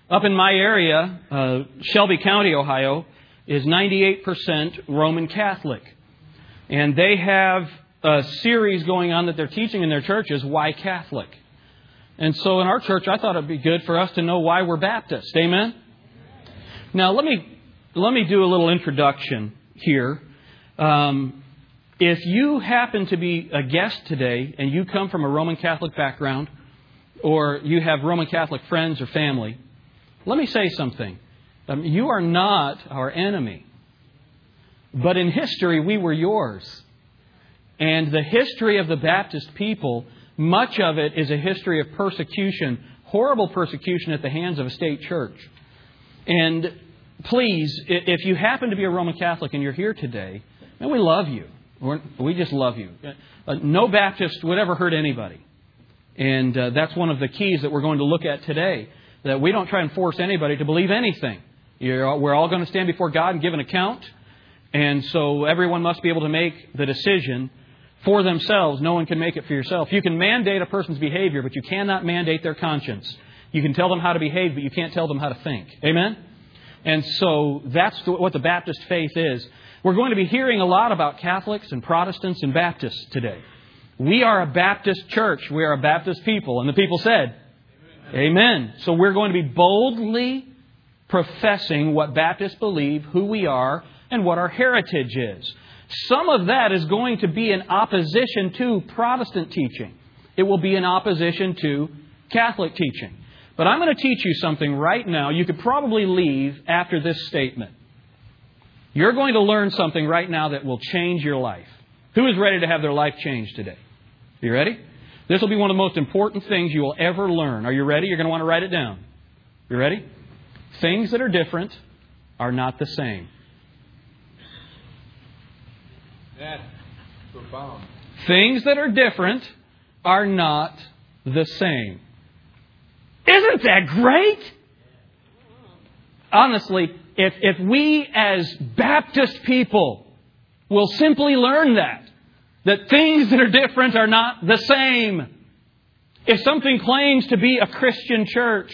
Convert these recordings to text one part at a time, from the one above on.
Up in my area, Shelby County, Ohio, is 98% Roman Catholic. And they have a series going on that they're teaching in their churches, Why Catholic? And so in our church, I thought it'd be good for us to know why we're Baptist. Amen? Now, let me do a little introduction here. If you happen to be a guest today and you come from a Roman Catholic background, or you have Roman Catholic friends or family, let me say something. You are not our enemy. But in history, we were yours. And the history of the Baptist people, much of it is a history of persecution, horrible persecution at the hands of a state church. And please, if you happen to be a Roman Catholic and you're here today, man, we love you. We just love you. No Baptist would ever hurt anybody. And that's one of the keys that we're going to look at today. That we don't try and force anybody to believe anything. We're all going to stand before God and give an account. And so everyone must be able to make the decision for themselves. No one can make it for yourself. You can mandate a person's behavior, but you cannot mandate their conscience. You can tell them how to behave, but you can't tell them how to think. Amen? And so that's what the Baptist faith is. We're going to be hearing a lot about Catholics and Protestants and Baptists today. We are a Baptist church. We are a Baptist people. And the people said, Amen. So we're going to be boldly professing what Baptists believe, who we are, and what our heritage is. Some of that is going to be in opposition to Protestant teaching. It will be in opposition to Catholic teaching. But I'm going to teach you something right now. You could probably leave after this statement. You're going to learn something right now that will change your life. Who is ready to have their life changed today? You ready? This will be one of the most important things you will ever learn. Are you ready? You're going to want to write it down. You ready? Things that are different are not the same. That's profound. Things that are different are not the same. Isn't that great? Honestly, if we as Baptist people will simply learn that things that are different are not the same. If something claims to be a Christian church,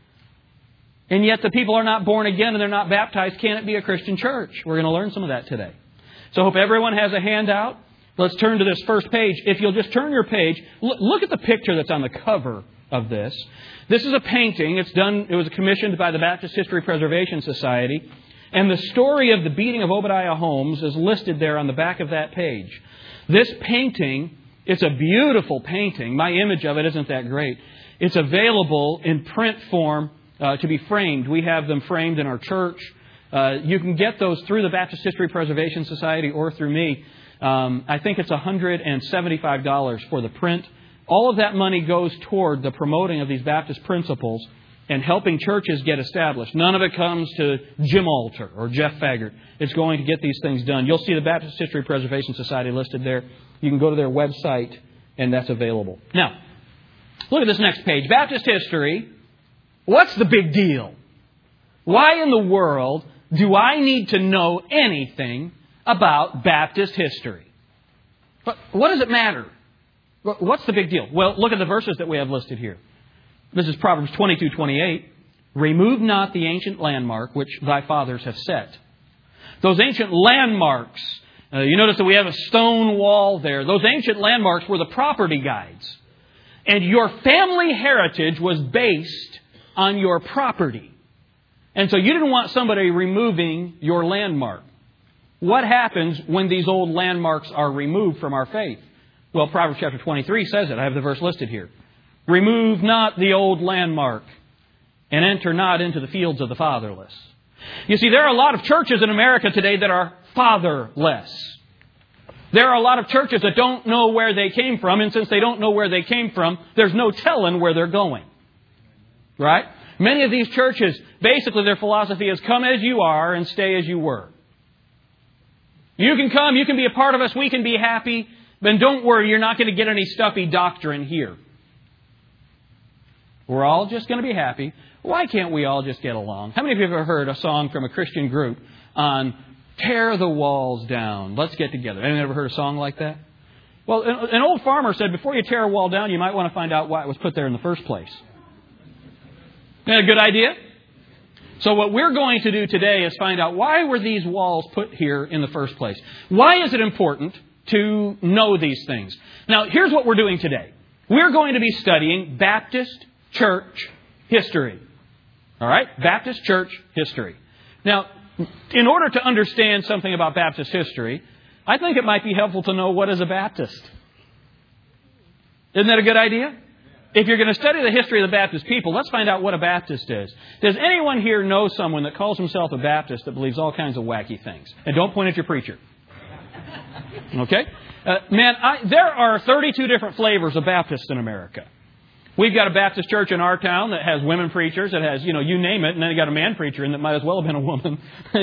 and yet the people are not born again and they're not baptized, can it be a Christian church? We're going to learn some of that today. So I hope everyone has a handout. Let's turn to this first page. If you'll just turn your page, look at the picture that's on the cover of this. This is a painting. It was commissioned by the Baptist History Preservation Society. And the story of the beating of Obadiah Holmes is listed there on the back of that page. This painting, it's a beautiful painting. My image of it isn't that great. It's available in print form to be framed. We have them framed in our church. You can get those through the Baptist History Preservation Society or through me. I think it's $175 for the print. All of that money goes toward the promoting of these Baptist principles and helping churches get established. None of it comes to Jim Alter or Jeff Faggart. It's going to get these things done. You'll see the Baptist History Preservation Society listed there. You can go to their website, and that's available. Now, look at this next page. Baptist history. What's the big deal? Why in the world do I need to know anything about Baptist history? What does it matter? What's the big deal? Well, look at the verses that we have listed here. This is Proverbs 22:28. Remove not the ancient landmark which thy fathers have set. Those ancient landmarks, you notice that we have a stone wall there. Those ancient landmarks were the property guides. And your family heritage was based on your property. And so you didn't want somebody removing your landmark. What happens when these old landmarks are removed from our faith? Well, Proverbs chapter 23 says it. I have the verse listed here. Remove not the old landmark and enter not into the fields of the fatherless. You see, there are a lot of churches in America today that are fatherless. There are a lot of churches that don't know where they came from. And since they don't know where they came from, there's no telling where they're going. Right? Many of these churches, basically their philosophy is come as you are and stay as you were. You can come, you can be a part of us, we can be happy. Then don't worry, you're not going to get any stuffy doctrine here. We're all just going to be happy. Why can't we all just get along? How many of you have ever heard a song from a Christian group on tear the walls down? Let's get together. Anyone ever heard a song like that? Well, an old farmer said before you tear a wall down, you might want to find out why it was put there in the first place. Isn't that a good idea? So what we're going to do today is find out, why were these walls put here in the first place? Why is it important to know these things? Now, here's what we're doing today. We're going to be studying Baptist church history. All right? Baptist church history. Now, in order to understand something about Baptist history, I think it might be helpful to know what is a Baptist. Isn't that a good idea? If you're going to study the history of the Baptist people, let's find out what a Baptist is. Does anyone here know someone that calls himself a Baptist that believes all kinds of wacky things? And don't point at your preacher. Okay? There are 32 different flavors of Baptists in America. We've got a Baptist church in our town that has women preachers, that has, you name it, and then you got a man preacher in that might as well have been a woman.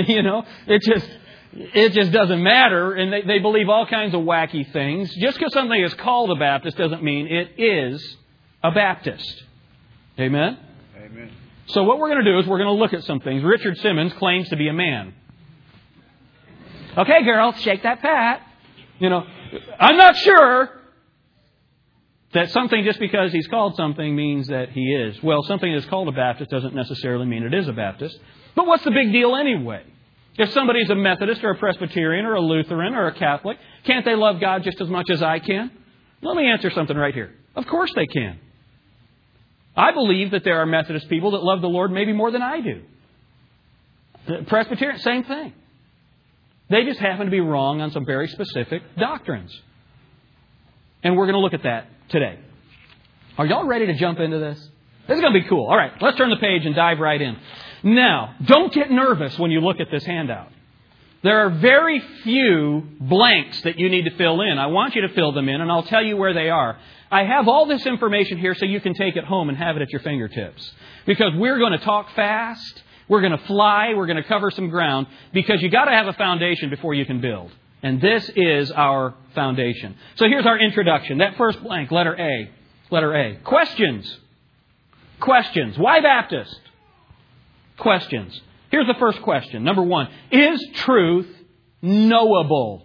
It just doesn't matter, and they believe all kinds of wacky things. Just because something is called a Baptist doesn't mean it is a Baptist. Amen? Amen. So what we're going to do is we're going to look at some things. Richard Simmons claims to be a man. Okay, girls, shake that pat. I'm not sure that something just because he's called something means that he is. Well, something that's called a Baptist doesn't necessarily mean it is a Baptist. But what's the big deal anyway? If somebody's a Methodist or a Presbyterian or a Lutheran or a Catholic, can't they love God just as much as I can? Let me answer something right here. Of course they can. I believe that there are Methodist people that love the Lord maybe more than I do. The Presbyterian, same thing. They just happen to be wrong on some very specific doctrines. And we're going to look at that today. Are y'all ready to jump into this? This is going to be cool. All right, let's turn the page and dive right in. Now, don't get nervous when you look at this handout. There are very few blanks that you need to fill in. I want you to fill them in, and I'll tell you where they are. I have all this information here so you can take it home and have it at your fingertips. Because we're going to talk fast, we're going to fly, we're going to cover some ground, because you got to have a foundation before you can build. And this is our foundation. So here's our introduction. That first blank, letter A. Letter A. Questions. Questions. Why Baptist? Questions. Here's the first question. Number 1. Is truth knowable?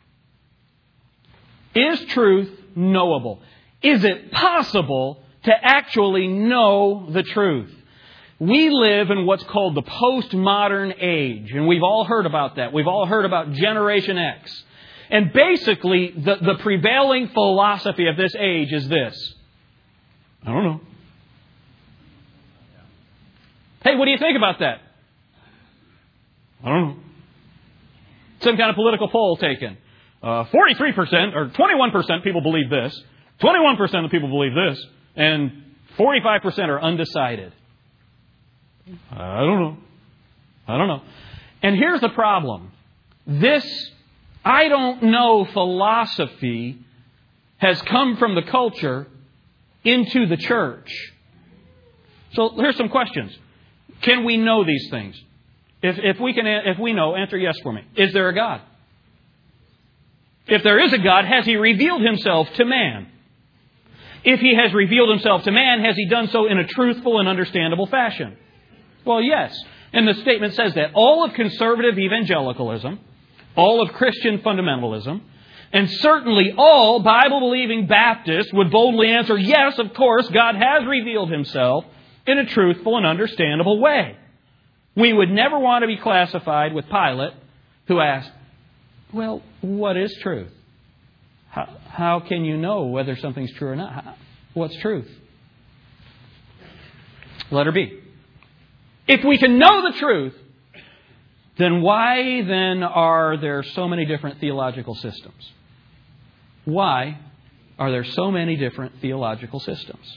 Is truth knowable? Is it possible to actually know the truth? We live in what's called the postmodern age, and we've all heard about that. We've all heard about Generation X. And basically, the prevailing philosophy of this age is this. I don't know. Hey, what do you think about that? I don't know. Some kind of political poll taken. 43% or 21% people believe this. 21% of people believe this. And 45% are undecided. I don't know. And here's the problem. This I don't know philosophy has come from the culture into the church. So here's some questions. Can we know these things? If we know, answer yes for me. Is there a God? If there is a God, has He revealed Himself to man? If He has revealed Himself to man, has He done so in a truthful and understandable fashion? Well, yes. And the statement says that. All of conservative evangelicalism, all of Christian fundamentalism, and certainly all Bible-believing Baptists would boldly answer, yes, of course, God has revealed Himself in a truthful and understandable way. We would never want to be classified with Pilate, who asked, well, what is truth? How can you know whether something's true or not? What's truth? Letter B. If we can know the truth, then why then are there so many different theological systems? Why are there so many different theological systems?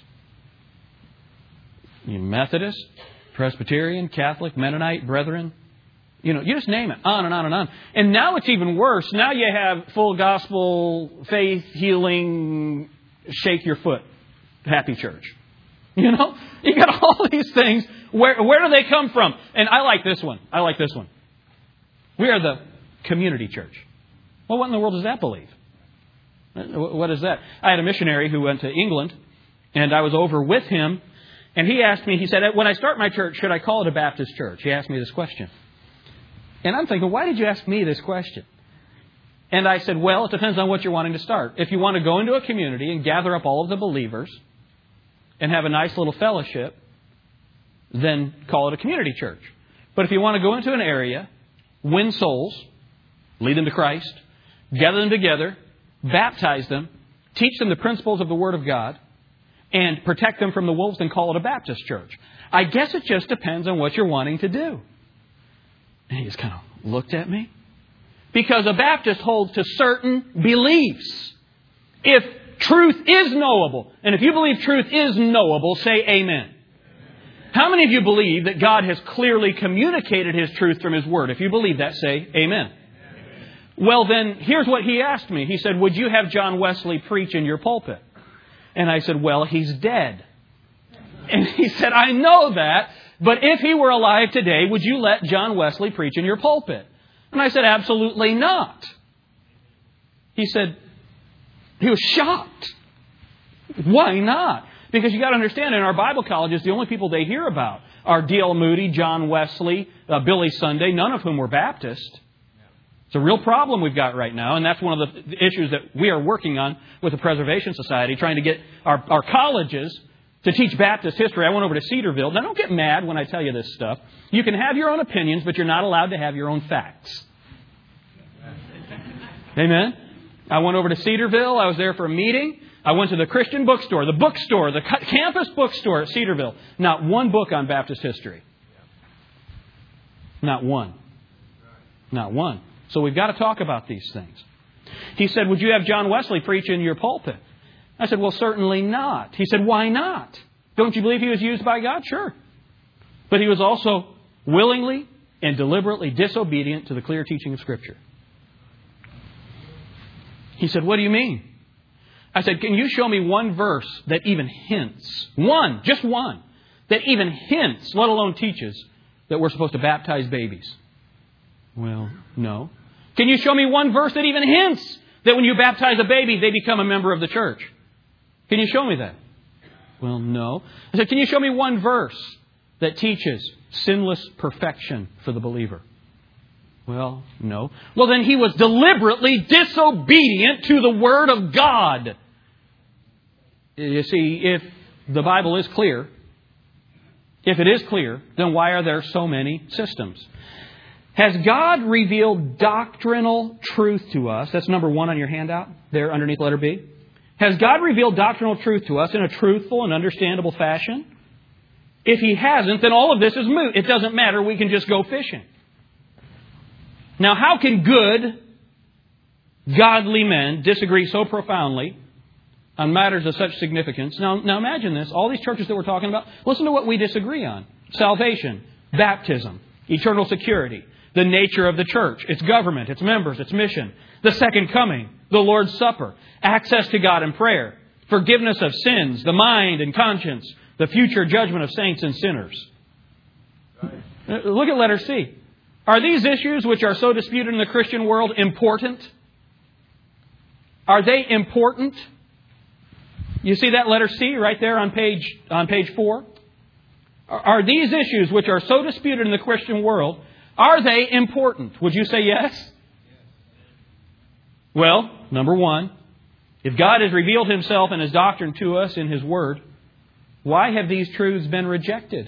Methodist, Presbyterian, Catholic, Mennonite, Brethren. You just name it. On and on and on. And now it's even worse. Now you have full gospel, faith, healing, shake your foot, happy church. You got all these things. Where do they come from? And I like this one. We are the community church. Well, what in the world does that believe? What is that? I had a missionary who went to England, and I was over with him, and he asked me, he said, when I start my church, should I call it a Baptist church? He asked me this question. And I'm thinking, why did you ask me this question? And I said, well, it depends on what you're wanting to start. If you want to go into a community and gather up all of the believers and have a nice little fellowship, then call it a community church. But if you want to go into an area, win souls, lead them to Christ, gather them together, baptize them, teach them the principles of the Word of God, and protect them from the wolves, then call it a Baptist church. I guess it just depends on what you're wanting to do. And he just kind of looked at me. Because a Baptist holds to certain beliefs. If truth is knowable, and if you believe truth is knowable, say amen. How many of you believe that God has clearly communicated His truth from His Word? If you believe that, say amen. Well, then, here's what he asked me. He said, would you have John Wesley preach in your pulpit? And I said, well, he's dead. And he said, I know that, but if he were alive today, would you let John Wesley preach in your pulpit? And I said, absolutely not. He said, he was shocked. Why not? Because you got to understand, in our Bible colleges, the only people they hear about are D.L. Moody, John Wesley, Billy Sunday, none of whom were Baptist. It's a real problem we've got right now, and that's one of the issues that we are working on with the Preservation Society, trying to get our colleges to teach Baptist history. I went over to Cedarville. Now, don't get mad when I tell you this stuff. You can have your own opinions, but you're not allowed to have your own facts. Amen? I went over to Cedarville. I was there for a meeting. I went to the Christian bookstore, the campus bookstore at Cedarville. Not one book on Baptist history. Not one. Not one. So we've got to talk about these things. He said, would you have John Wesley preach in your pulpit? I said, well, certainly not. He said, why not? Don't you believe he was used by God? Sure. But he was also willingly and deliberately disobedient to the clear teaching of Scripture. He said, what do you mean? I said, can you show me one verse that even hints, just one, that even hints, let alone teaches, that we're supposed to baptize babies? Well, no. Can you show me one verse that even hints that when you baptize a baby, they become a member of the church? Can you show me that? Well, no. I said, can you show me one verse that teaches sinless perfection for the believer? Well, no. Well, then he was deliberately disobedient to the Word of God. You see, if the Bible is clear, if it is clear, then why are there so many systems? Has God revealed doctrinal truth to us? That's number 1 on your handout, there underneath letter B. Has God revealed doctrinal truth to us in a truthful and understandable fashion? If He hasn't, then all of this is moot. It doesn't matter. We can just go fishing. Now, how can good, godly men disagree so profoundly on matters of such significance? Now imagine this. All these churches that we're talking about, listen to what we disagree on. Salvation, baptism, eternal security, the nature of the church, its government, its members, its mission, the second coming, the Lord's Supper, access to God in prayer, forgiveness of sins, the mind and conscience, the future judgment of saints and sinners. Right. Look at letter C. Are these issues which are so disputed in the Christian world important? Are they important? You see that letter C right there on page 4? Are these issues which are so disputed in the Christian world, are they important? Would you say yes? Well, number 1, if God has revealed Himself and His doctrine to us in His Word, why have these truths been rejected?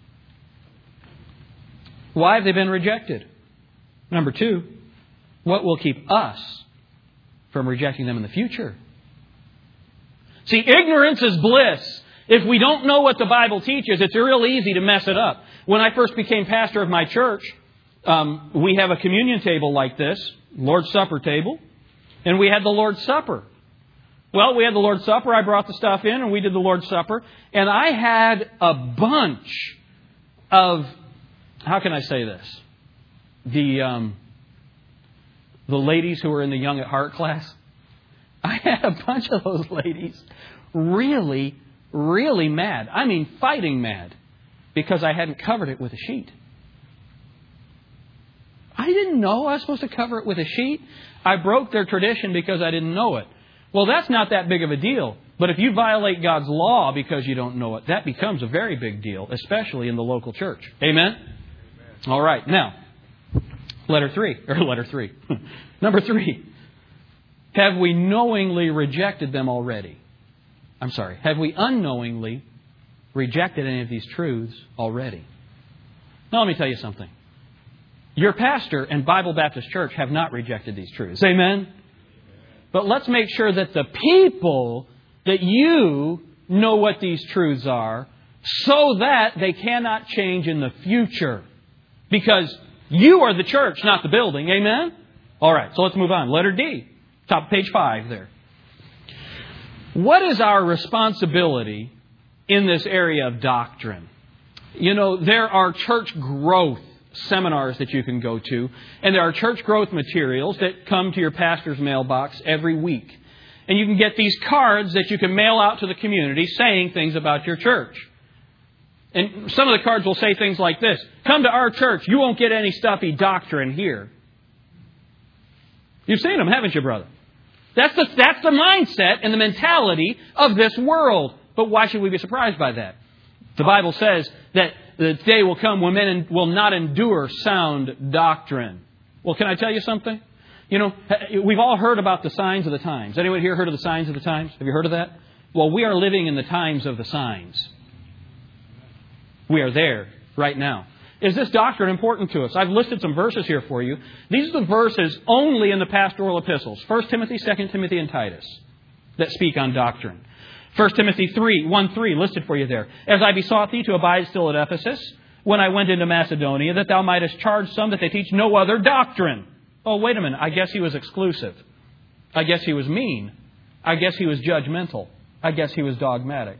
Why have they been rejected? Number 2, what will keep us from rejecting them in the future? See, ignorance is bliss. If we don't know what the Bible teaches, it's real easy to mess it up. When I first became pastor of my church, we have a communion table like this, Lord's Supper table, and we had the Lord's Supper. Well, we had the Lord's Supper. I brought the stuff in and we did the Lord's Supper. And I had a bunch of, how can I say this? The ladies who were in the Young at Heart class. I had a bunch of those ladies really, really mad. I mean, fighting mad because I hadn't covered it with a sheet. I didn't know I was supposed to cover it with a sheet. I broke their tradition because I didn't know it. Well, that's not that big of a deal. But if you violate God's law because you don't know it, that becomes a very big deal, especially in the local church. Amen? All right. Now, letter 3. Number 3. Have we knowingly rejected them already? Have we unknowingly rejected any of these truths already? Now let me tell you something. Your pastor and Bible Baptist Church have not rejected these truths. Amen? But let's make sure that the people, that you know what these truths are, so that they cannot change in the future. Because you are the church, not the building. Amen? All right, so let's move on. Letter D. Top of page 5 there. What is our responsibility in this area of doctrine? You know, there are church growth seminars that you can go to, and there are church growth materials that come to your pastor's mailbox every week. And you can get these cards that you can mail out to the community saying things about your church. And some of the cards will say things like this: come to our church, you won't get any stuffy doctrine here. You've seen them, haven't you, brother? That's the mindset and the mentality of this world. But why should we be surprised by that? The Bible says that the day will come when men will not endure sound doctrine. Well, can I tell you something? You know, we've all heard about the signs of the times. Anyone here heard of the signs of the times? Have you heard of that? Well, we are living in the times of the signs. We are there right now. Is this doctrine important to us? I've listed some verses here for you. These are the verses only in the pastoral epistles. 1 Timothy, 2 Timothy, and Titus that speak on doctrine. 1 Timothy 1:3 listed for you there. As I besought thee to abide still at Ephesus, when I went into Macedonia, that thou mightest charge some that they teach no other doctrine. Oh, wait a minute. I guess he was exclusive. I guess he was mean. I guess he was judgmental. I guess he was dogmatic.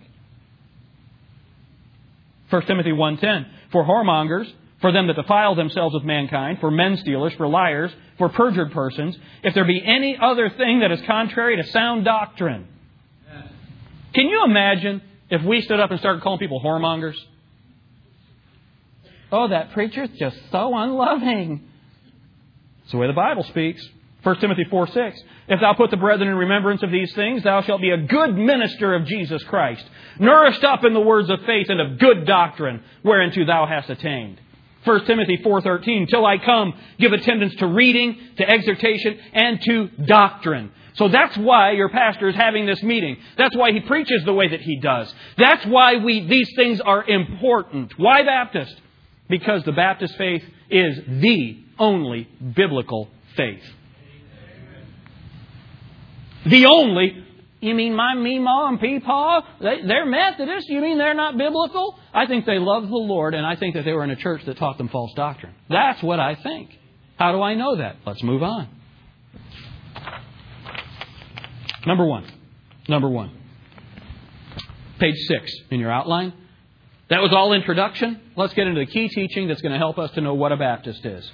1 Timothy 1:10, for whoremongers, for them that defile themselves with mankind, for men stealers, for liars, for perjured persons, if there be any other thing that is contrary to sound doctrine. Yes. Can you imagine if we stood up and started calling people whoremongers? Oh, that preacher's just so unloving. It's the way the Bible speaks. 1 Timothy 4:6. If thou put the brethren in remembrance of these things, thou shalt be a good minister of Jesus Christ, nourished up in the words of faith and of good doctrine, whereunto thou hast attained. 1 Timothy 4:13. Till I come, give attendance to reading, to exhortation, and to doctrine. So that's why your pastor is having this meeting. That's why he preaches the way that he does. That's why these things are important. Why Baptist? Because the Baptist faith is the only biblical faith. The only. You mean my Meemaw and Peepaw? They're Methodist? You mean they're not biblical? I think they love the Lord, and I think that they were in a church that taught them false doctrine. That's what I think. How do I know that? Let's move on. Number one. Page 6 in your outline. That was all introduction. Let's get into the key teaching that's going to help us to know what a Baptist is.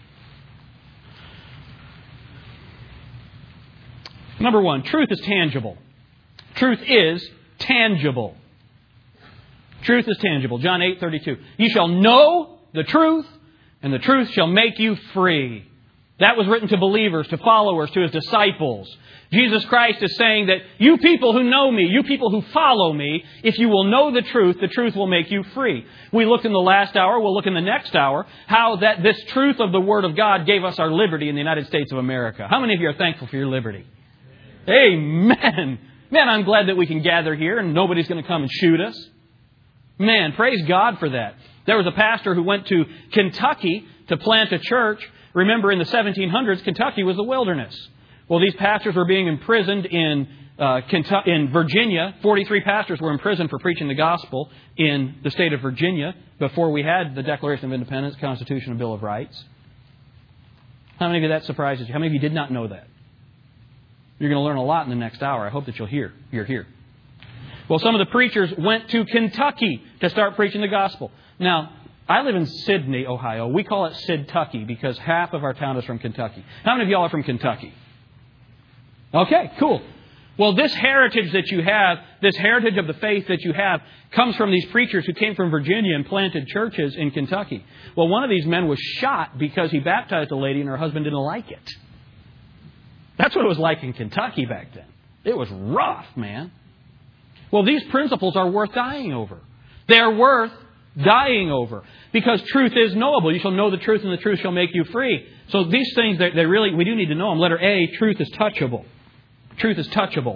Number 1, truth is tangible. Truth is tangible. Truth is tangible. John 8:32. You shall know the truth, and the truth shall make you free. That was written to believers, to followers, to His disciples. Jesus Christ is saying that you people who know me, you people who follow me, if you will know the truth will make you free. We looked in the last hour, we'll look in the next hour, how that this truth of the Word of God gave us our liberty in the United States of America. How many of you are thankful for your liberty? Amen. Man, I'm glad that we can gather here and nobody's going to come and shoot us. Man, praise God for that. There was a pastor who went to Kentucky to plant a church. Remember, in the 1700s, Kentucky was a wilderness. Well, these pastors were being imprisoned in Virginia. 43 pastors were imprisoned for preaching the gospel in the state of Virginia before we had the Declaration of Independence, Constitution, and Bill of Rights. How many of you that surprises you? How many of you did not know that? You're going to learn a lot in the next hour. I hope that you're here. Well, some of the preachers went to Kentucky to start preaching the gospel. Now, I live in Sidney, Ohio. We call it Sidtucky because half of our town is from Kentucky. How many of y'all are from Kentucky? Okay, cool. Well, this heritage that you have, this heritage of the faith that you have, comes from these preachers who came from Virginia and planted churches in Kentucky. Well, one of these men was shot because he baptized a lady and her husband didn't like it. That's what it was like in Kentucky back then. It was rough, man. Well, these principles are worth dying over. They're worth dying over. Because truth is knowable. You shall know the truth and the truth shall make you free. So these things, we do need to know them. Letter A, truth is touchable. Truth is touchable.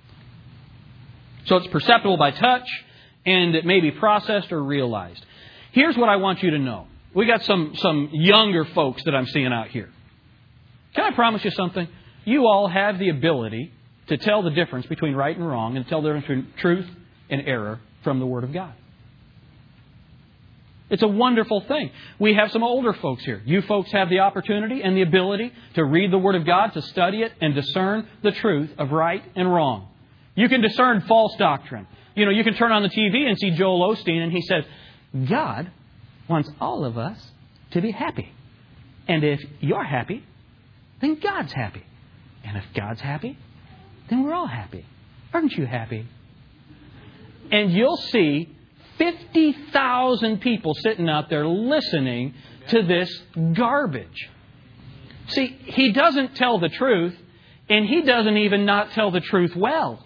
So it's perceptible by touch and it may be processed or realized. Here's what I want you to know. We got some younger folks that I'm seeing out here. Can I promise you something? You all have the ability to tell the difference between right and wrong and tell the difference between truth and error from the Word of God. It's a wonderful thing. We have some older folks here. You folks have the opportunity and the ability to read the Word of God, to study it, and discern the truth of right and wrong. You can discern false doctrine. You know, you can turn on the TV and see Joel Osteen, and he says, God wants all of us to be happy. And if you're happy, then God's happy. And if God's happy, then we're all happy. Aren't you happy? And you'll see 50,000 people sitting out there listening to this garbage. See, he doesn't tell the truth, and he doesn't even not tell the truth well.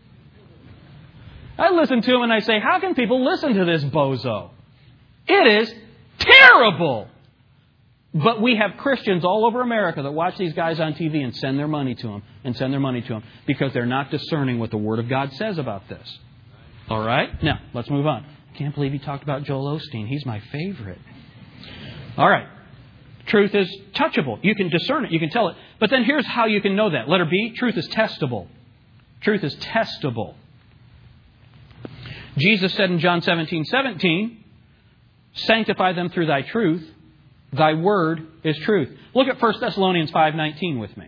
I listen to him and I say, how can people listen to this bozo? It is terrible. But we have Christians all over America that watch these guys on TV and send their money to them because they're not discerning what the Word of God says about this. All right? Now, let's move on. I can't believe you talked about Joel Osteen. He's my favorite. All right. Truth is touchable. You can discern it. You can tell it. But then here's how you can know that. Letter B, truth is testable. Truth is testable. Jesus said in John 17:17, sanctify them through thy truth. Thy word is truth. Look at 1 Thessalonians 5:19 with me.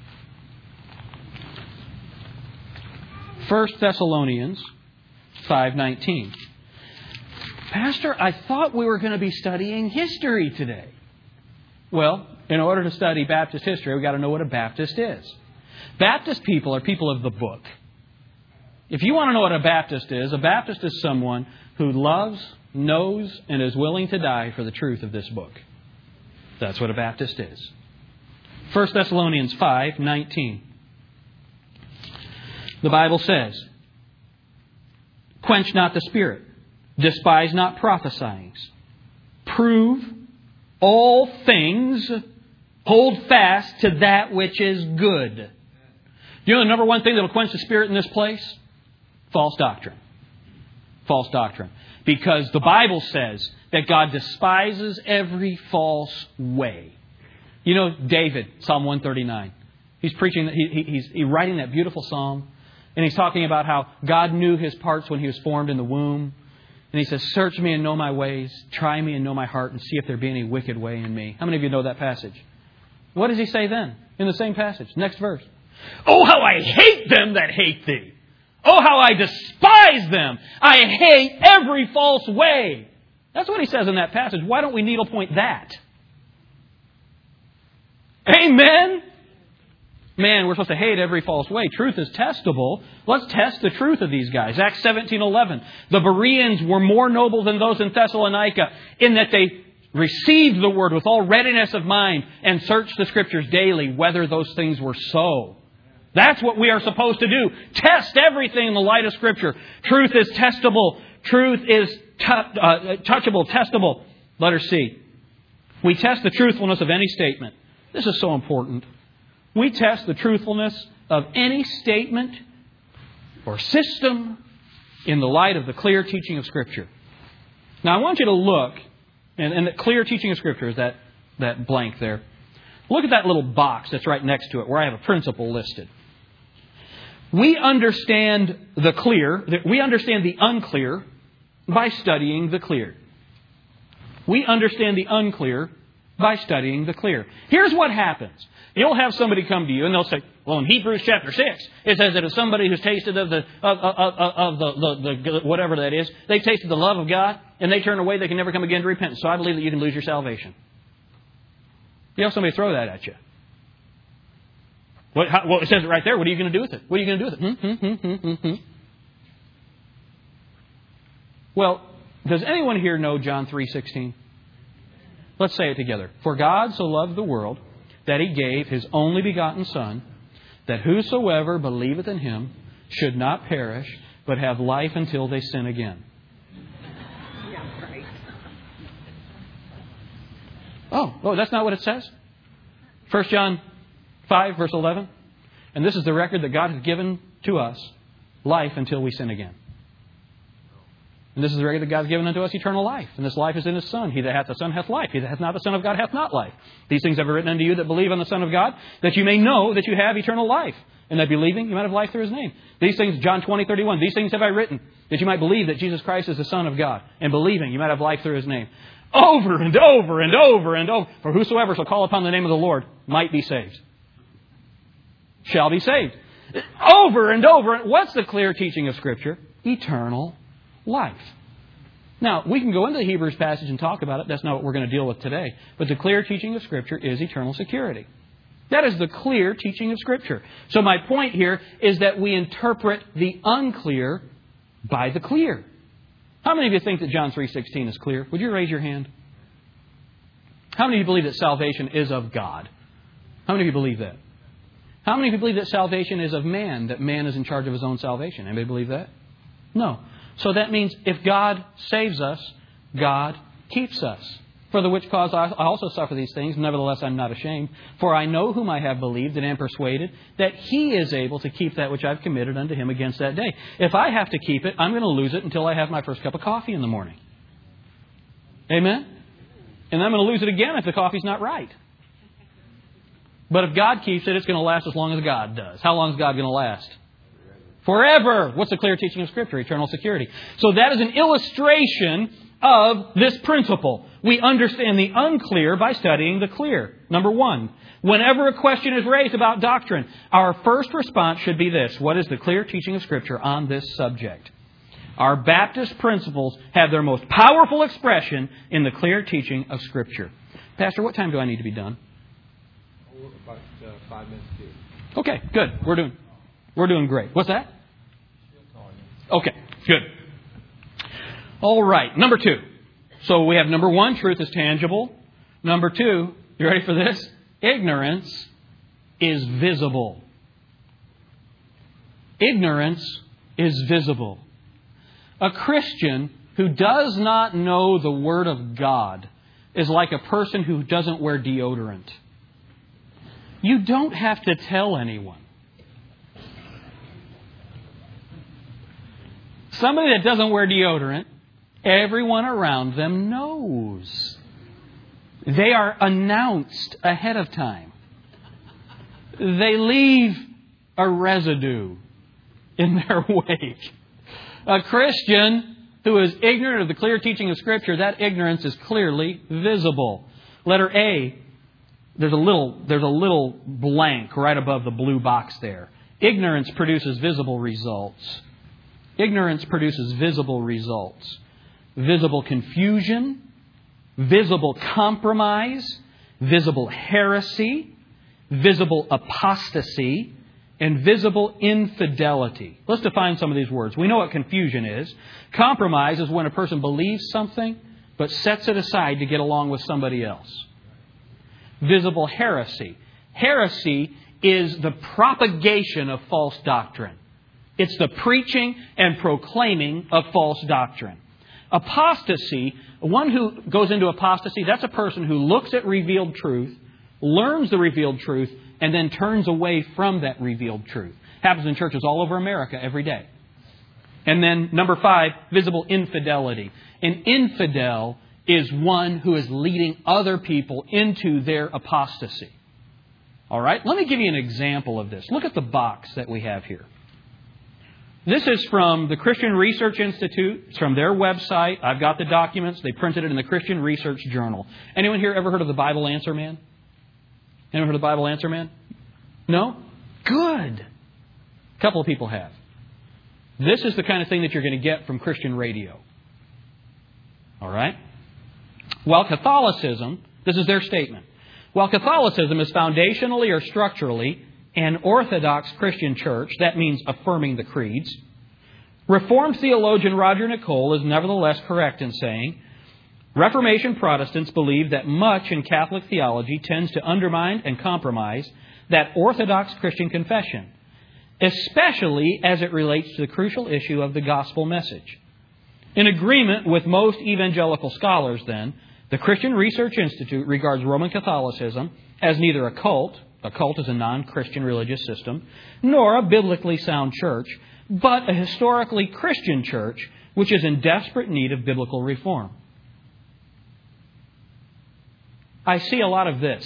1 Thessalonians 5:19. Pastor, I thought we were going to be studying history today. Well, in order to study Baptist history, we've got to know what a Baptist is. Baptist people are people of the book. If you want to know what a Baptist is someone who loves, knows, and is willing to die for the truth of this book. That's what a Baptist is. 1 Thessalonians 5:19. The Bible says, quench not the spirit, despise not prophesying, prove all things, hold fast to that which is good. You know the number one thing that will quench the spirit in this place? False doctrine. False doctrine. Because the Bible says that God despises every false way. You know, David, Psalm 139. He's preaching, he's writing that beautiful psalm. And he's talking about how God knew his parts when he was formed in the womb. And he says, search me and know my ways. Try me and know my heart and see if there be any wicked way in me. How many of you know that passage? What does he say then in the same passage? Next verse. Oh, how I hate them that hate thee. Oh, how I despise them. I hate every false way. That's what he says in that passage. Why don't we needlepoint that? Amen? Man, we're supposed to hate every false way. Truth is testable. Let's test the truth of these guys. Acts 17:11. The Bereans were more noble than those in Thessalonica in that they received the word with all readiness of mind and searched the Scriptures daily whether those things were so. That's what we are supposed to do. Test everything in the light of Scripture. Truth is testable. Truth is touchable, testable. Letter C. We test the truthfulness of any statement. This is so important. We test the truthfulness of any statement or system in the light of the clear teaching of Scripture. Now, I want you to look, and the clear teaching of Scripture is that blank there. Look at that little box that's right next to it where I have a principle listed. We understand the clear, we understand the unclear by studying the clear. We understand the unclear by studying the clear. Here's what happens. You'll have somebody come to you and they'll say, well, in Hebrews chapter 6, it says that if somebody who's tasted of the whatever that is, they've tasted the love of God and they turn away, they can never come again to repentance. So I believe that you can lose your salvation. You have somebody throw that at you. Well, it says it right there. What are you going to do with it? What are you going to do with it? Well, does anyone here know John 3:16? Let's say it together. For God so loved the world that He gave His only begotten Son, that whosoever believeth in Him should not perish, but have life until they sin again. Yeah, right. Oh, that's not what it says? 1 John 5, verse 11. And this is the record that God has given to us, life until we sin again. And this is the record that God has given unto us, eternal life. And this life is in His Son. He that hath the Son hath life. He that hath not the Son of God hath not life. These things have I written unto you that believe on the Son of God, that you may know that you have eternal life. And that believing, you might have life through His name. These things, John 20:31, these things have I written, that you might believe that Jesus Christ is the Son of God. And believing, you might have life through His name. Over and over and over and over. For whosoever shall call upon the name of the Lord might be saved. Shall be saved. Over and over. What's the clear teaching of Scripture? Eternal life. Now, we can go into the Hebrews passage and talk about it. That's not what we're going to deal with today. But the clear teaching of Scripture is eternal security. That is the clear teaching of Scripture. So my point here is that we interpret the unclear by the clear. How many of you think that John 3:16 is clear? Would you raise your hand? How many of you believe that salvation is of God? How many of you believe that? How many of you believe that salvation is of man, that man is in charge of his own salvation? Anybody believe that? No. So that means if God saves us, God keeps us. For the which cause I also suffer these things, nevertheless I'm not ashamed. For I know whom I have believed and am persuaded that He is able to keep that which I've committed unto Him against that day. If I have to keep it, I'm going to lose it until I have my first cup of coffee in the morning. Amen? And I'm going to lose it again if the coffee's not right. But if God keeps it, it's going to last as long as God does. How long is God going to last? Forever. What's the clear teaching of Scripture? Eternal security. So that is an illustration of this principle. We understand the unclear by studying the clear. Number one, whenever a question is raised about doctrine, our first response should be this. What is the clear teaching of Scripture on this subject? Our Baptist principles have their most powerful expression in the clear teaching of Scripture. Pastor, what time do I need to be done? About 5 minutes too. Okay, good. We're doing great. What's that? Okay, good. All right, number two. So we have number one, truth is tangible. Number two, you ready for this? Ignorance is visible. Ignorance is visible. A Christian who does not know the Word of God is like a person who doesn't wear deodorant. You don't have to tell anyone. Somebody that doesn't wear deodorant, everyone around them knows. They are announced ahead of time. They leave a residue in their wake. A Christian who is ignorant of the clear teaching of Scripture, that ignorance is clearly visible. Letter A, there's a little blank right above the blue box there. Ignorance produces visible results. Ignorance produces visible results. Visible confusion, visible compromise, visible heresy, visible apostasy, and visible infidelity. Let's define some of these words. We know what confusion is. Compromise is when a person believes something but sets it aside to get along with somebody else. Visible heresy. Heresy is the propagation of false doctrine. It's the preaching and proclaiming of false doctrine. Apostasy, one who goes into apostasy, that's a person who looks at revealed truth, learns the revealed truth, and then turns away from that revealed truth. Happens in churches all over America every day. And then number 5, visible infidelity. An infidel is one who is leading other people into their apostasy. All right? Let me give you an example of this. Look at the box that we have here. This is from the Christian Research Institute. It's from their website. I've got the documents. They printed it in the Christian Research Journal. Anyone here ever heard of the Bible Answer Man? Anyone heard of the Bible Answer Man? No? Good. A couple of people have. This is the kind of thing that you're going to get from Christian radio. All right? While Catholicism, this is their statement. While Catholicism is foundationally or structurally an Orthodox Christian church, that means affirming the creeds, Reformed theologian Roger Nicole is nevertheless correct in saying, Reformation Protestants believe that much in Catholic theology tends to undermine and compromise that Orthodox Christian confession, especially as it relates to the crucial issue of the gospel message. In agreement with most evangelical scholars, then, the Christian Research Institute regards Roman Catholicism as neither a cult is a non-Christian religious system, nor a biblically sound church, but a historically Christian church which is in desperate need of biblical reform. I see a lot of this.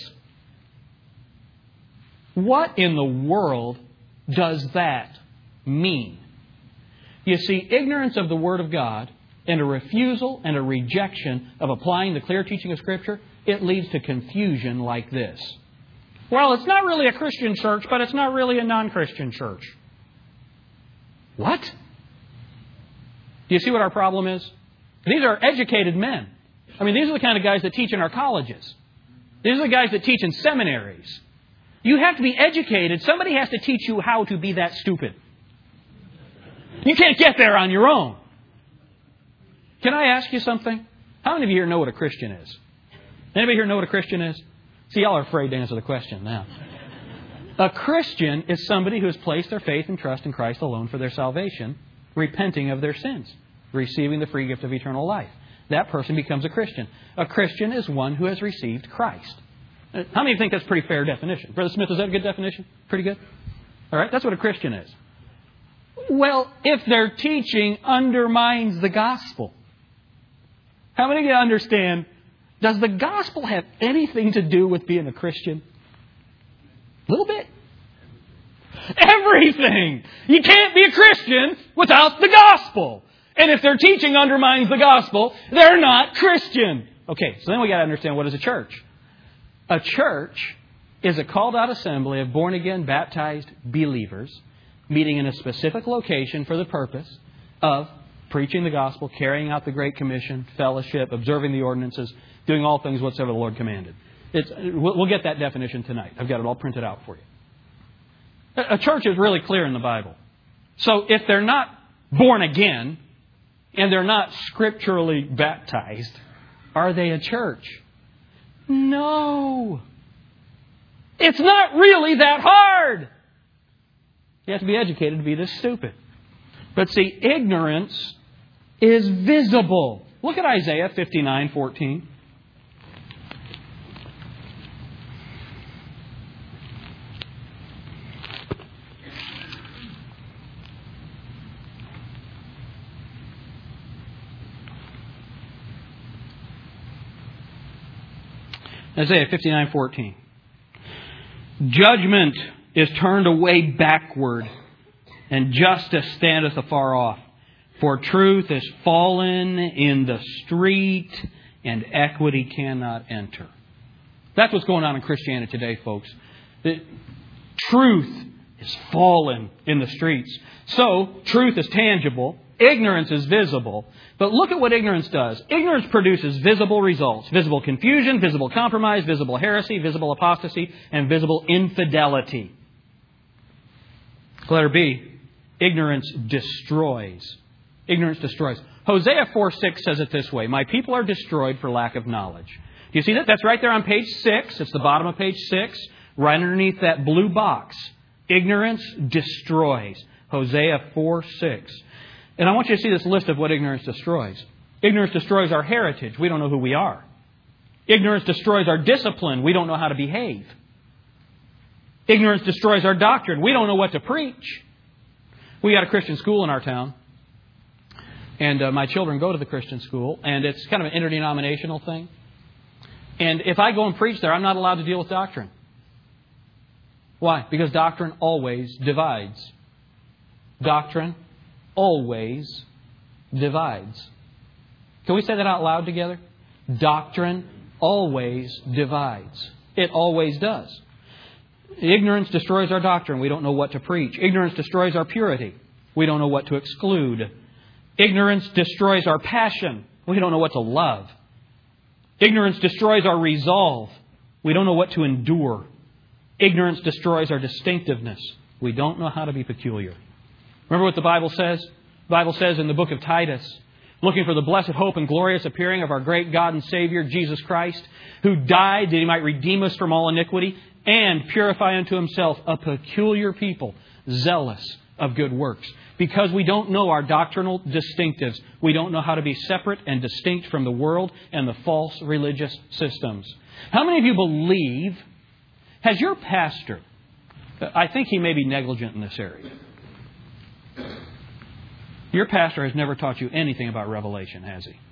What in the world does that mean? You see, ignorance of the Word of God and a refusal and a rejection of applying the clear teaching of Scripture, it leads to confusion like this. Well, it's not really a Christian church, but it's not really a non-Christian church. What? Do you see what our problem is? These are educated men. I mean, these are the kind of guys that teach in our colleges. These are the guys that teach in seminaries. You have to be educated. Somebody has to teach you how to be that stupid. You can't get there on your own. Can I ask you something? How many of you here know what a Christian is? Anybody here know what a Christian is? See, y'all are afraid to answer the question now. A Christian is somebody who has placed their faith and trust in Christ alone for their salvation, repenting of their sins, receiving the free gift of eternal life. That person becomes a Christian. A Christian is one who has received Christ. How many think that's a pretty fair definition? Brother Smith, is that a good definition? Pretty good? All right, that's what a Christian is. Well, if their teaching undermines the gospel, how many of you understand, does the gospel have anything to do with being a Christian? A little bit. Everything! You can't be a Christian without the gospel. And if their teaching undermines the gospel, they're not Christian. Okay, so then we got to understand, what is a church? A church is a called out assembly of born again, baptized believers meeting in a specific location for the purpose of preaching the gospel, carrying out the Great Commission, fellowship, observing the ordinances, doing all things whatsoever the Lord commanded. We'll get that definition tonight. I've got it all printed out for you. A church is really clear in the Bible. So if they're not born again and they're not scripturally baptized, are they a church? No. It's not really that hard. You have to be educated to be this stupid. But see, ignorance is visible. Look at Isaiah 59:14. Isaiah 59:14. Judgment is turned away backward, and justice standeth afar off. For truth is fallen in the street, and equity cannot enter. That's what's going on in Christianity today, folks. The truth is fallen in the streets. So, truth is tangible. Ignorance is visible. But look at what ignorance does. Ignorance produces visible results. Visible confusion, visible compromise, visible heresy, visible apostasy, and visible infidelity. Letter B. Ignorance destroys. Ignorance destroys. Hosea 4:6 says it this way. My people are destroyed for lack of knowledge. Do you see that? That's right there on page 6. It's the bottom of page 6. Right underneath that blue box. Ignorance destroys. Hosea 4:6. And I want you to see this list of what ignorance destroys. Ignorance destroys our heritage. We don't know who we are. Ignorance destroys our discipline. We don't know how to behave. Ignorance destroys our doctrine. We don't know what to preach. We got a Christian school in our town. And my children go to the Christian school. And it's kind of an interdenominational thing. And if I go and preach there, I'm not allowed to deal with doctrine. Why? Because doctrine always divides. Doctrine always divides. Can we say that out loud together? Doctrine always divides. It always does. Ignorance destroys our doctrine. We don't know what to preach. Ignorance destroys our purity. We don't know what to exclude. Ignorance destroys our passion. We don't know what to love. Ignorance destroys our resolve. We don't know what to endure. Ignorance destroys our distinctiveness. We don't know how to be peculiar. Remember what the Bible says? The Bible says in the book of Titus, looking for the blessed hope and glorious appearing of our great God and Savior, Jesus Christ, who died that He might redeem us from all iniquity and purify unto Himself a peculiar people, zealous of good works. Because we don't know our doctrinal distinctives, we don't know how to be separate and distinct from the world and the false religious systems. How many of you believe, has your pastor, I think he may be negligent in this area. Your pastor has never taught you anything about Revelation, has he?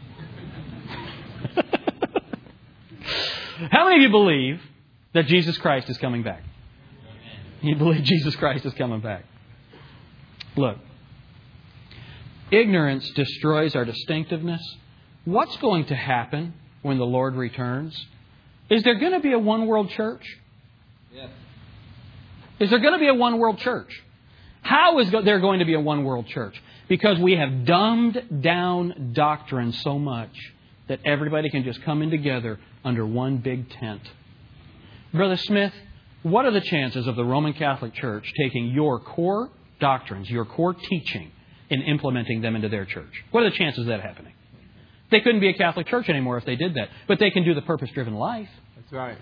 How many of you believe that Jesus Christ is coming back? You believe Jesus Christ is coming back? Look, ignorance destroys our distinctiveness. What's going to happen when the Lord returns? Is there going to be a one-world church? Yes. Is there going to be a one-world church? How is there going to be a one-world church? Because we have dumbed down doctrine so much that everybody can just come in together under one big tent. Brother Smith, what are the chances of the Roman Catholic Church taking your core doctrines, your core teaching, and implementing them into their church? What are the chances of that happening? They couldn't be a Catholic church anymore if they did that. But they can do the purpose-driven life. That's right.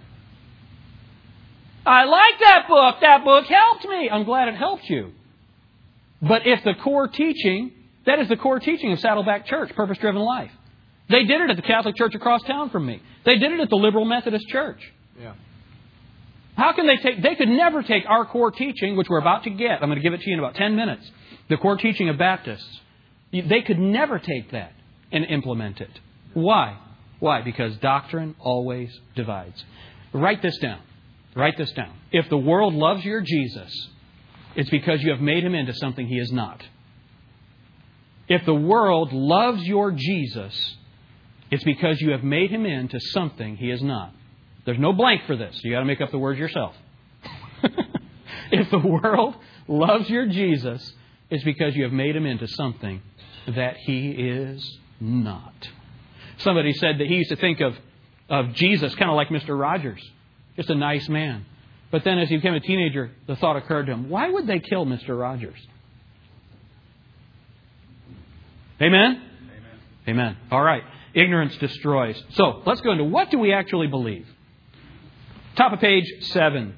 I like that book. That book helped me. I'm glad it helped you. But if the core teaching, that is the core teaching of Saddleback Church, purpose-driven life. They did it at the Catholic Church across town from me. They did it at the Liberal Methodist Church. Yeah. How can they could never take our core teaching, which we're about to get. I'm going to give it to you in about 10 minutes. The core teaching of Baptists. They could never take that and implement it. Why? Why? Because doctrine always divides. Write this down. Write this down. If the world loves your Jesus, it's because you have made Him into something He is not. If the world loves your Jesus, it's because you have made Him into something He is not. There's no blank for this. You got to make up the words yourself. If the world loves your Jesus, it's because you have made Him into something that He is not. Somebody said that he used to think of Jesus kind of like Mr. Rogers. Just a nice man. But then as he became a teenager, the thought occurred to him, why would they kill Mr. Rogers? Amen? Amen. Amen. All right. Ignorance destroys. So, let's go into what do we actually believe? Top of page 7.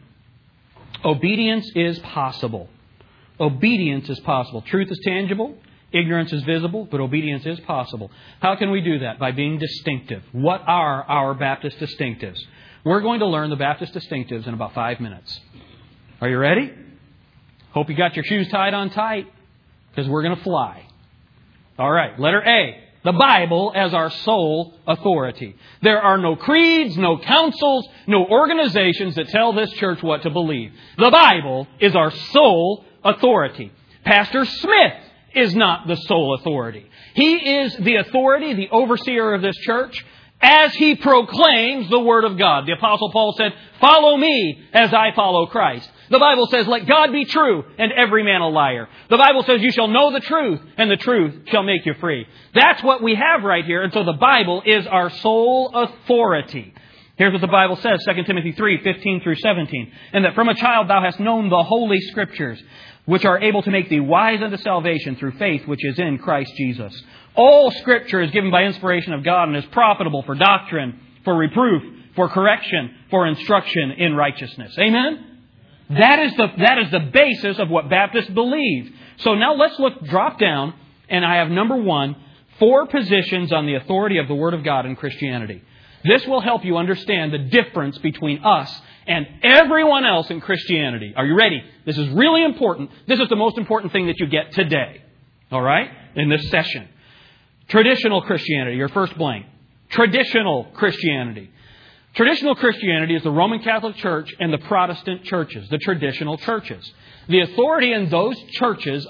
Obedience is possible. Obedience is possible. Truth is tangible. Ignorance is visible, but obedience is possible. How can we do that? By being distinctive. What are our Baptist distinctives? We're going to learn the Baptist distinctives in about 5 minutes. Are you ready? Hope you got your shoes tied on tight, because we're going to fly. All right, letter A. The Bible as our sole authority. There are no creeds, no councils, no organizations that tell this church what to believe. The Bible is our sole authority. Pastor Smith is not the sole authority. He is the authority, the overseer of this church, as he proclaims the Word of God. The Apostle Paul said, follow me as I follow Christ. The Bible says, let God be true and every man a liar. The Bible says, you shall know the truth and the truth shall make you free. That's what we have right here. And so the Bible is our sole authority. Here's what the Bible says, 2 Timothy 3, 15 through 17. And that from a child thou hast known the Holy Scriptures, which are able to make thee wise unto salvation through faith which is in Christ Jesus. All Scripture is given by inspiration of God and is profitable for doctrine, for reproof, for correction, for instruction in righteousness. Amen? That is the basis of what Baptists believe. So now let's drop down, and I have number 1, 4 positions on the authority of the Word of God in Christianity. This will help you understand the difference between us and everyone else in Christianity. Are you ready? This is really important. This is the most important thing that you get today. All right? In this session. Traditional Christianity, your first blank. Traditional Christianity. Traditional Christianity is the Roman Catholic Church and the Protestant churches, the traditional churches. The authority in those churches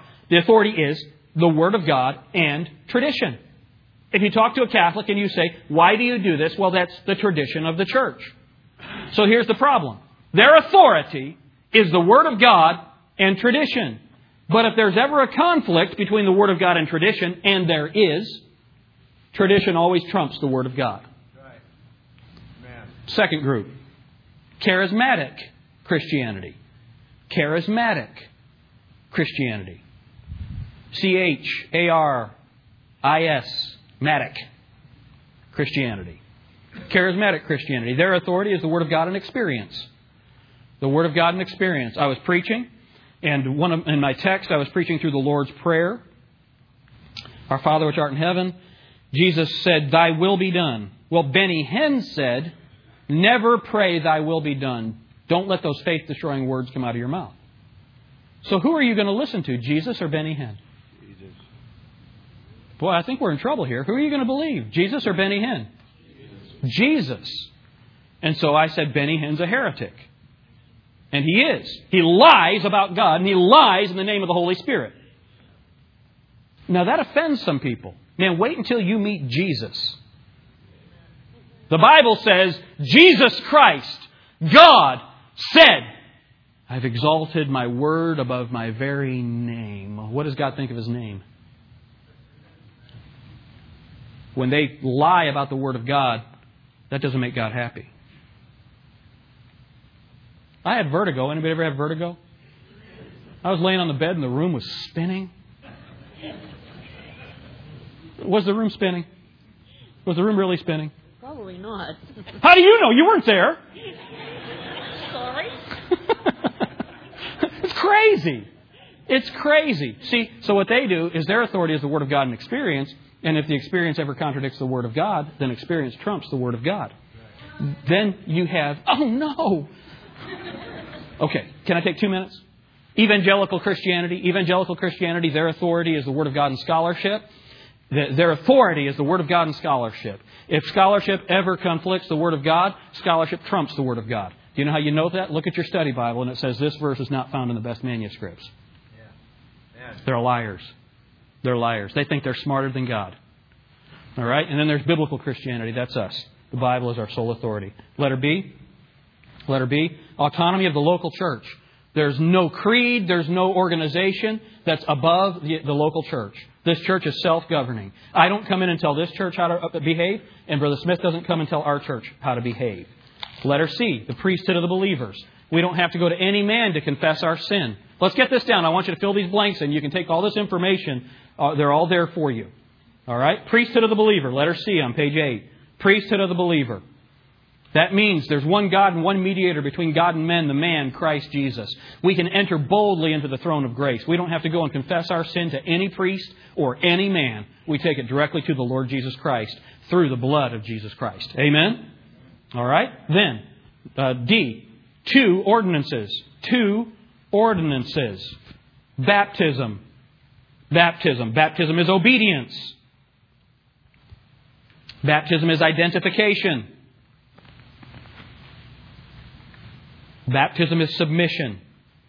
is the Word of God and tradition. If you talk to a Catholic and you say, why do you do this? Well, that's the tradition of the church. So here's the problem. Their authority is the Word of God and tradition. But if there's ever a conflict between the Word of God and tradition, and there is, tradition always trumps the Word of God. Right. Amen. Second group, charismatic Christianity. Charismatic Christianity. Charismatic Christianity. Charismatic Christianity. Their authority is the Word of God and experience. The Word of God and experience. I was preaching, and in my text I was preaching through the Lord's Prayer. Our Father which art in heaven. Jesus said, thy will be done. Well, Benny Hinn said, never pray thy will be done. Don't let those faith-destroying words come out of your mouth. So who are you going to listen to, Jesus or Benny Hinn? Jesus. Boy, I think we're in trouble here. Who are you going to believe? Jesus or Benny Hinn? Jesus. And so I said Benny Hinn's a heretic. And he is. He lies about God, and he lies in the name of the Holy Spirit. Now that offends some people. Man, wait until you meet Jesus. The Bible says, Jesus Christ, God, said, I've exalted my word above my very name. What does God think of His name? When they lie about the Word of God, that doesn't make God happy. I had vertigo. Anybody ever have vertigo? I was laying on the bed and the room was spinning. Was the room spinning? Was the room really spinning? Probably not. How do you know? You weren't there. Sorry. It's crazy. It's crazy. See, so what they do is their authority is the Word of God and experience. And if the experience ever contradicts the Word of God, then experience trumps the Word of God. Then you have, oh no. Okay, can I take 2 minutes? Evangelical Christianity, their authority is the Word of God and scholarship. Their authority is the Word of God and scholarship. If scholarship ever conflicts the Word of God, scholarship trumps the Word of God. Do you know how you know that? Look at your study Bible and it says this verse is not found in the best manuscripts. They're liars. They're liars. They think they're smarter than God. All right? And then there's biblical Christianity. That's us. The Bible is our sole authority. Letter B. Letter B. Autonomy of the local church. There's no creed. There's no organization that's above the local church. This church is self-governing. I don't come in and tell this church how to behave, and Brother Smith doesn't come and tell our church how to behave. Letter C. The priesthood of the believers. We don't have to go to any man to confess our sin. Let's get this down. I want you to fill these blanks in. You can take all this information. They're all there for you. All right? Priesthood of the believer. Letter C on page 8. Priesthood of the believer. That means there's one God and one mediator between God and men, the man, Christ Jesus. We can enter boldly into the throne of grace. We don't have to go and confess our sin to any priest or any man. We take it directly to the Lord Jesus Christ through the blood of Jesus Christ. Amen? All right? Then, D. 2 ordinances. 2 ordinances. Baptism. Baptism. Baptism is obedience. Baptism is identification. Baptism is submission.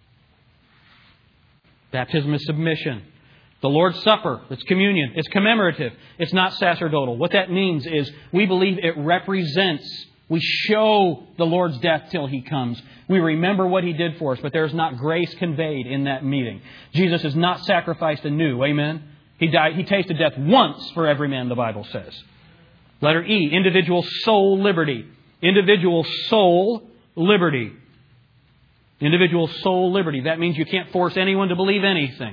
Baptism is submission. The Lord's Supper, it's communion. It's commemorative. It's not sacerdotal. What that means is we believe it represents, we show the Lord's death till He comes. We remember what He did for us, but there is not grace conveyed in that meeting. Jesus is not sacrificed anew. Amen? He died. He tasted death once for every man, the Bible says. Letter E, individual soul liberty. Individual soul liberty. Individual soul liberty. That means you can't force anyone to believe anything.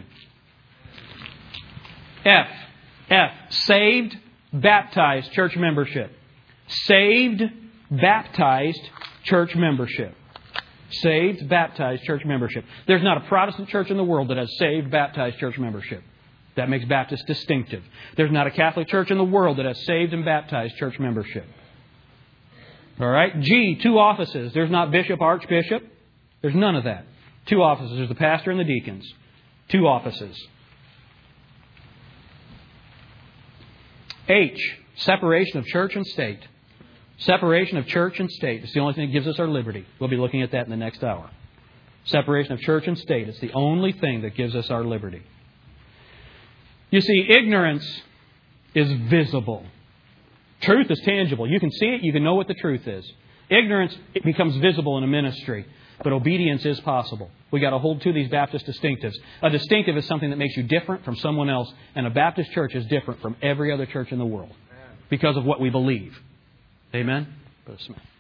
F. Saved, baptized church membership. Saved, baptized church membership. Saved, baptized church membership. There's not a Protestant church in the world that has saved, baptized church membership. That makes Baptist distinctive. There's not a Catholic church in the world that has saved and baptized church membership. All right? G, 2 offices. There's not bishop, archbishop. There's none of that. 2 offices. There's the pastor and the deacons. 2 offices. H, separation of church and state. Separation of church and state. It's the only thing that gives us our liberty. We'll be looking at that in the next hour. Separation of church and state. It's the only thing that gives us our liberty. You see, ignorance is visible. Truth is tangible. You can see it. You can know what the truth is. Ignorance, it becomes visible in a ministry. But obedience is possible. We've got to hold to these Baptist distinctives. A distinctive is something that makes you different from someone else. And a Baptist church is different from every other church in the world because of what we believe. Amen? Brother Smith.